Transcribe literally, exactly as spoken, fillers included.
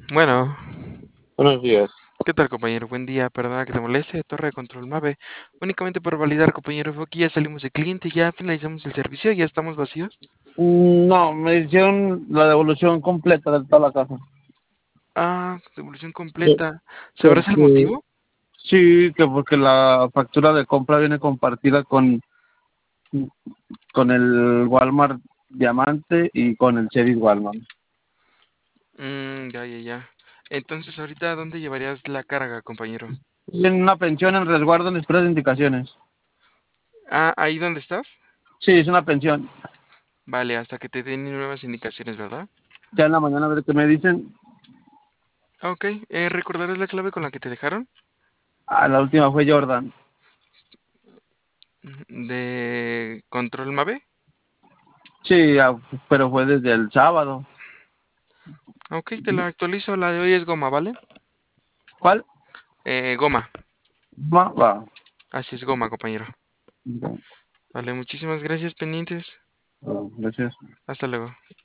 Bueno, Buenos días. ¿qué tal, compañero? Buen día, perdona que te moleste, Torre de Control Mave. Únicamente por validar, compañero, fue que ya salimos de cliente, ya finalizamos el servicio, ya estamos vacíos. Mm, No, me hicieron la devolución completa de toda la casa. Ah, devolución Sí, completa. ¿Sabrás el porque motivo? sí, que porque la factura de compra viene compartida con, con el Walmart Diamante y con el Cheris Walmart. Mmm, ya, ya, ya. Entonces, ahorita, ¿dónde llevarías la carga, compañero? Tienen una pensión en resguardo en espera de indicaciones. Ah, ¿ahí dónde estás? Sí, es una pensión. Vale, hasta que te den nuevas indicaciones, ¿verdad? Ya en la mañana a ver qué me dicen. Ah, ok, eh, ¿recordarás la clave con la que te dejaron? Ah, la última fue Jordan. ¿De Control Mave? Sí, ah, pero fue desde el sábado. Ok, te la actualizo, la de hoy es goma, ¿vale? ¿Cuál? Eh, goma. Va, va. Así es goma, compañero. Va, Vale, muchísimas gracias, pendientes. va, gracias. Hasta luego.